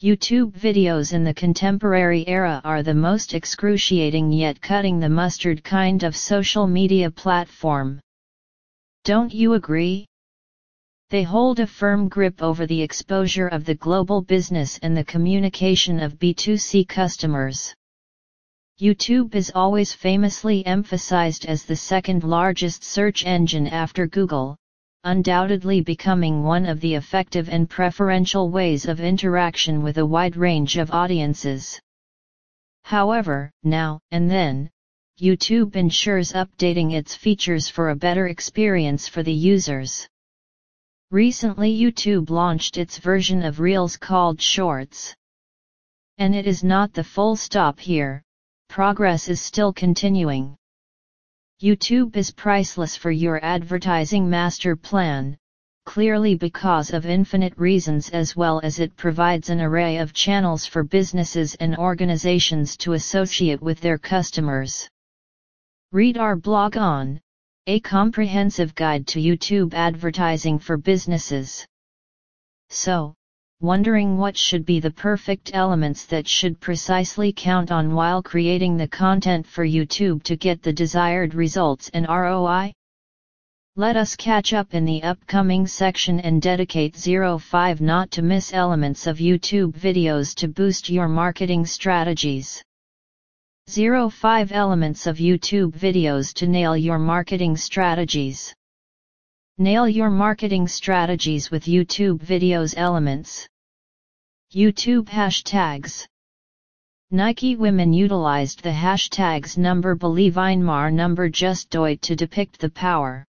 YouTube videos in the contemporary era are the most excruciating yet cutting the mustard kind of social media platform. Don't you agree? They hold a firm grip over the exposure of the global business and the communication of B2C customers. YouTube is always famously emphasized as the second largest search engine after Google, undoubtedly becoming one of the effective and preferential ways of interaction with a wide range of audiences. However, now and then, YouTube ensures updating its features for a better experience for the users. Recently YouTube launched its version of Reels called Shorts. And it is not the full stop here, progress is still continuing. YouTube is priceless for your advertising master plan, clearly because of infinite reasons, as well as it provides an array of channels for businesses and organizations to associate with their customers. Read our blog on A Comprehensive Guide to YouTube Advertising for Businesses. So, wondering what should be the perfect elements that should precisely count on while creating the content for YouTube to get the desired results and ROI? Let us catch up in the upcoming section and dedicate 05 not to miss elements of YouTube videos to boost your marketing strategies. 05 elements of YouTube videos to nail your marketing strategies. Nail your marketing strategies with YouTube videos. Elements. YouTube hashtags. Nike women utilized the hashtags number believe Einmar number just Deut to depict the power.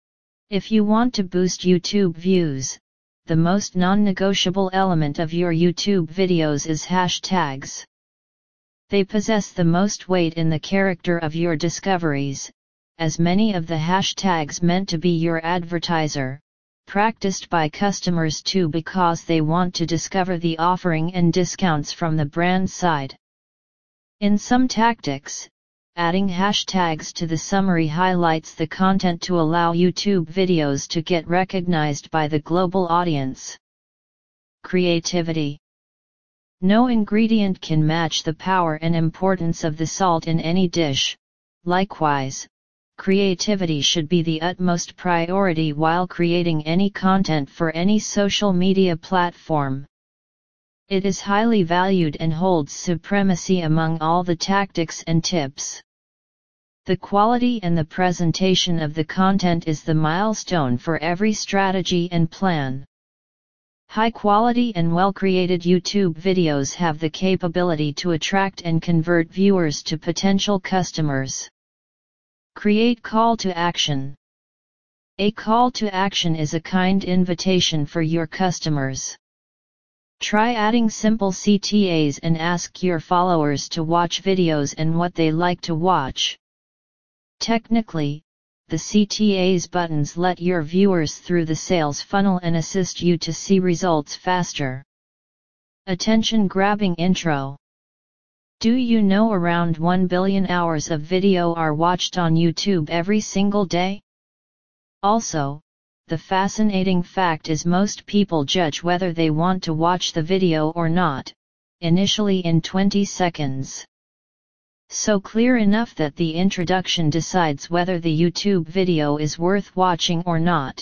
If you want to boost YouTube views, the most non-negotiable element of your YouTube videos is hashtags. They possess the most weight in the character of your discoveries, as many of the hashtags meant to be your advertiser, practiced by customers too because they want to discover the offering and discounts from the brand side. In some tactics, adding hashtags to the summary highlights the content to allow YouTube videos to get recognized by the global audience. Creativity. No ingredient can match the power and importance of the salt in any dish. Likewise, creativity should be the utmost priority while creating any content for any social media platform. It is highly valued and holds supremacy among all the tactics and tips. The quality and the presentation of the content is the milestone for every strategy and plan. High-quality and well-created YouTube videos have the capability to attract and convert viewers to potential customers. Create call to action. A call to action is a kind invitation for your customers. Try adding simple CTAs and ask your followers to watch videos and what they like to watch. Technically, the CTAs buttons let your viewers through the sales funnel and assist you to see results faster. Attention-grabbing intro. Do you know around 1 billion hours of video are watched on YouTube every single day? Also, the fascinating fact is most people judge whether they want to watch the video or not, initially in 20 seconds. So clear enough that the introduction decides whether the YouTube video is worth watching or not.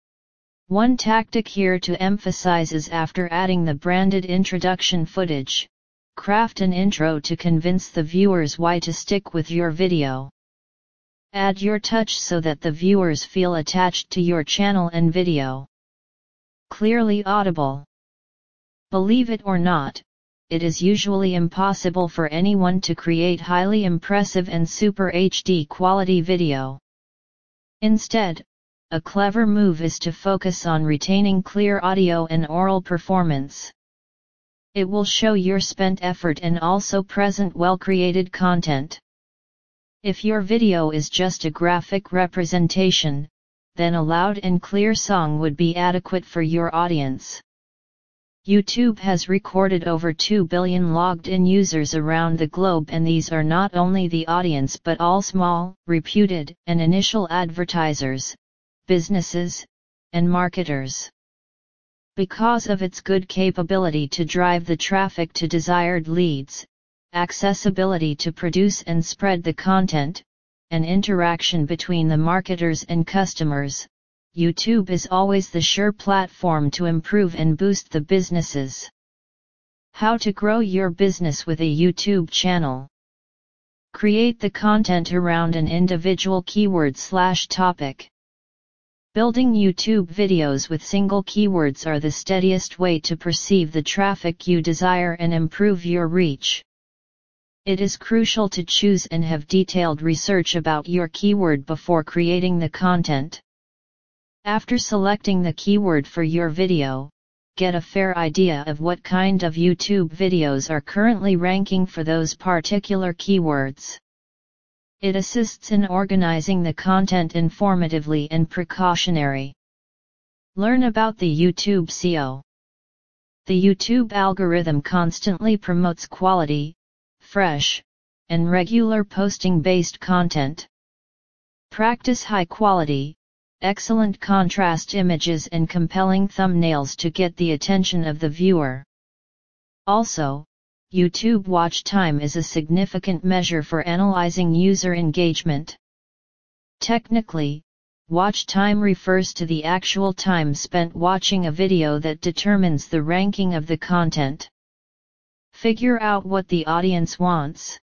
One tactic here to emphasize is after adding the branded introduction footage, craft an intro to convince the viewers why to stick with your video. Add your touch so that the viewers feel attached to your channel and video. Clearly audible. Believe it or not, it is usually impossible for anyone to create highly impressive and super HD quality video. Instead, a clever move is to focus on retaining clear audio and oral performance. It will show your spent effort and also present well-created content. If your video is just a graphic representation, then a loud and clear song would be adequate for your audience. YouTube has recorded over 2 billion logged-in users around the globe, and these are not only the audience but all small, reputed, and initial advertisers, businesses, and marketers. Because of its good capability to drive the traffic to desired leads, accessibility to produce and spread the content, and interaction between the marketers and customers, YouTube is always the sure platform to improve and boost the businesses. How to grow your business with a YouTube channel. Create the content around an individual keyword/topic. Building YouTube videos with single keywords are the steadiest way to perceive the traffic you desire and improve your reach. It is crucial to choose and have detailed research about your keyword before creating the content. After selecting the keyword for your video, get a fair idea of what kind of YouTube videos are currently ranking for those particular keywords. It assists in organizing the content informatively and precautionary. Learn about the YouTube SEO. The YouTube algorithm constantly promotes quality, fresh, and regular posting-based content. Practice high quality, excellent contrast images and compelling thumbnails to get the attention of the viewer. Also, YouTube watch time is a significant measure for analyzing user engagement. Technically, watch time refers to the actual time spent watching a video that determines the ranking of the content. Figure out what the audience wants.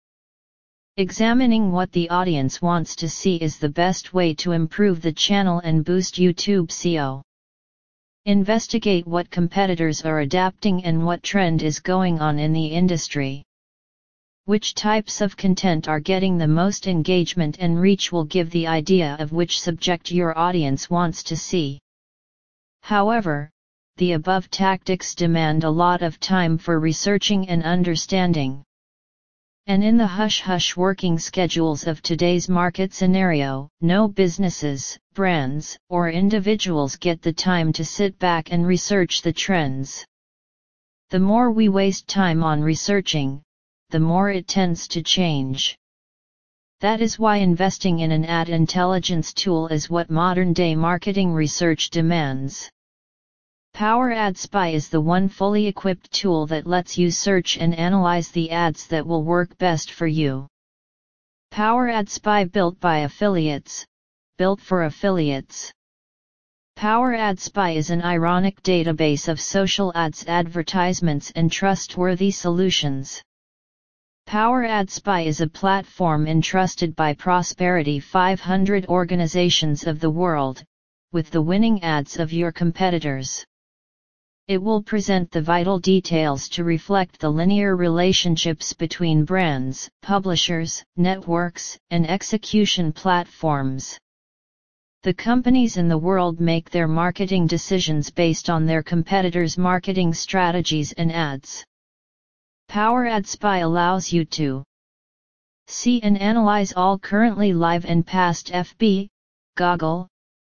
Examining what the audience wants to see is the best way to improve the channel and boost YouTube SEO. Investigate what competitors are adapting and what trend is going on in the industry. Which types of content are getting the most engagement and reach will give the idea of which subject your audience wants to see. However, the above tactics demand a lot of time for researching and understanding. And in the hush-hush working schedules of today's market scenario, no businesses, brands, or individuals get the time to sit back and research the trends. The more we waste time on researching, the more it tends to change. That is why investing in an ad intelligence tool is what modern-day marketing research demands. Power Ad Spy is the one fully equipped tool that lets you search and analyze the ads that will work best for you. Power Ad Spy built by affiliates, built for affiliates. Power Ad Spy is an ironic database of social ads, advertisements and trustworthy solutions. Power Ad Spy is a platform entrusted by Prosperity 500 organizations of the world, with the winning ads of your competitors. It will present the vital details to reflect the linear relationships between brands, publishers, networks, and execution platforms. The companies in the world make their marketing decisions based on their competitors' marketing strategies and ads. Power Ad Spy allows you to see and analyze all currently live and past FB, Google,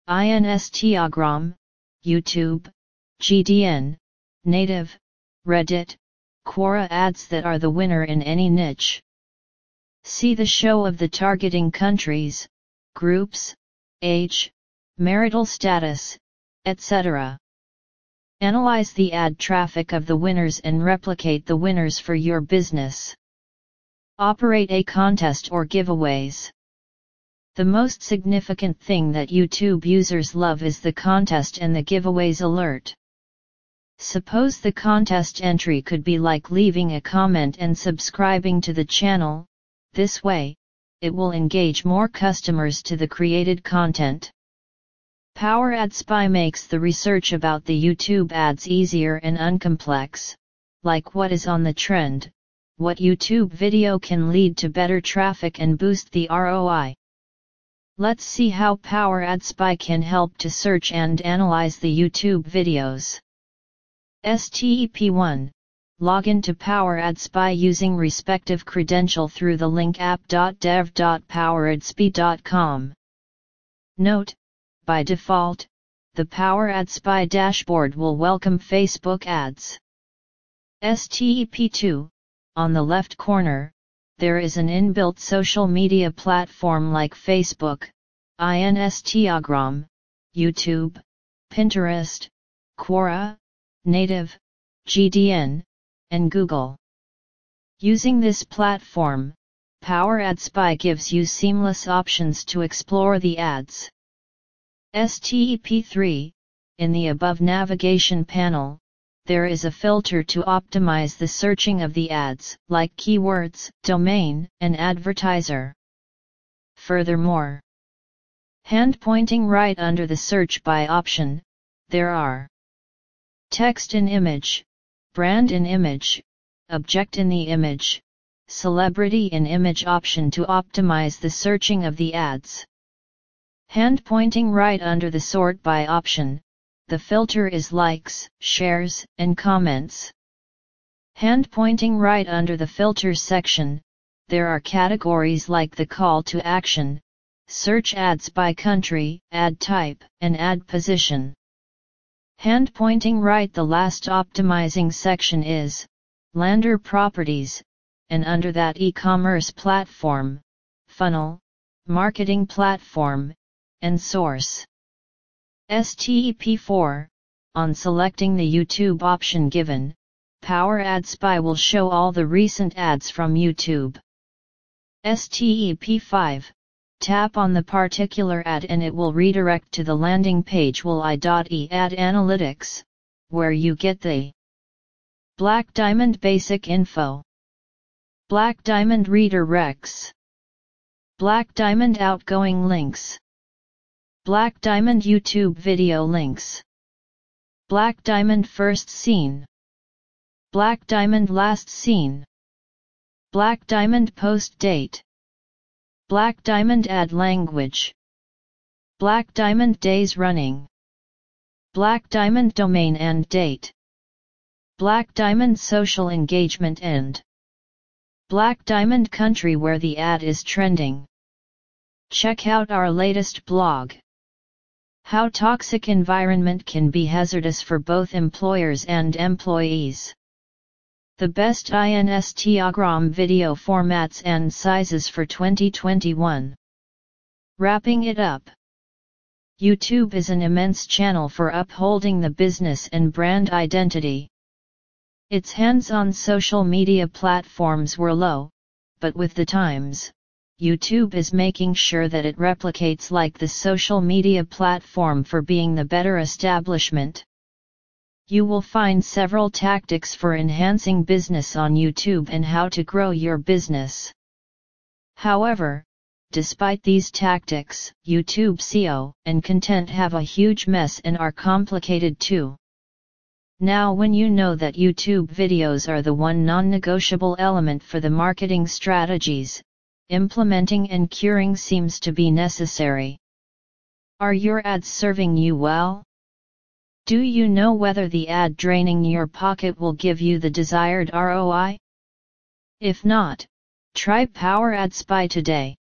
Instagram, YouTube, GDN, Native, Reddit, Quora ads that are the winner in any niche. See the show of the targeting countries, groups, age, marital status, etc. Analyze the ad traffic of the winners and replicate the winners for your business. Operate a contest or giveaways. The most significant thing that YouTube users love is the contest and the giveaways alert. Suppose the contest entry could be like leaving a comment and subscribing to the channel. This way, it will engage more customers to the created content. Power Ad Spy makes the research about the YouTube ads easier and uncomplex, like what is on the trend, what YouTube video can lead to better traffic and boost the ROI. Let's see how Power Ad Spy can help to search and analyze the YouTube videos. Step 1. Log in to Power Ad Spy using respective credential through the link app.dev.poweradsp.com. Note, by default, the Power Ad Spy dashboard will welcome Facebook ads. Step 2. On the left corner, there is an inbuilt social media platform like Facebook, Instagram, YouTube, Pinterest, Quora, Native, GDN, and Google. Using this platform, Power Ad Spy gives you seamless options to explore the ads. Step 3, in the above navigation panel, there is a filter to optimize the searching of the ads, like keywords, domain, and advertiser. Furthermore, hand pointing right under the search by option, there are text in image, brand in image, object in the image, celebrity in image option to optimize the searching of the ads. Hand pointing right under the sort by option, the filter is likes, shares, and comments. Hand pointing right under the filters section, there are categories like the call to action, search ads by country, ad type, and ad position. Hand pointing right the last optimizing section is Lander properties, and under that e-commerce platform, funnel, marketing platform, and source. Step 4, on selecting the YouTube option given, Power Ad Spy will show all the recent ads from YouTube. Step 5, tap on the particular ad and it will redirect to the landing page will.e Ad Analytics, where you get the Black Diamond Basic Info, Black Diamond Redirects, Black Diamond Outgoing Links, Black Diamond YouTube video links, Black Diamond First Scene, Black Diamond Last Scene, Black Diamond Post Date, Black Diamond Ad Language, Black Diamond Days Running, Black Diamond Domain and Date, Black Diamond Social Engagement and Black Diamond Country where the ad is trending. Check out our latest blog. How toxic environment can be hazardous for both employers and employees. The best Instagram video formats and sizes for 2021. Wrapping it up. YouTube is an immense channel for upholding the business and brand identity. Its hands-on social media platforms were low, but with the times, YouTube is making sure that it replicates like the social media platform for being the better establishment. You will find several tactics for enhancing business on YouTube and how to grow your business. However, despite these tactics, YouTube SEO and content have a huge mess and are complicated too. Now when you know that YouTube videos are the one non-negotiable element for the marketing strategies, implementing and curing seems to be necessary. Are your ads serving you well? Do you know whether the ad draining your pocket will give you the desired ROI? If not, try Power Ad Spy today.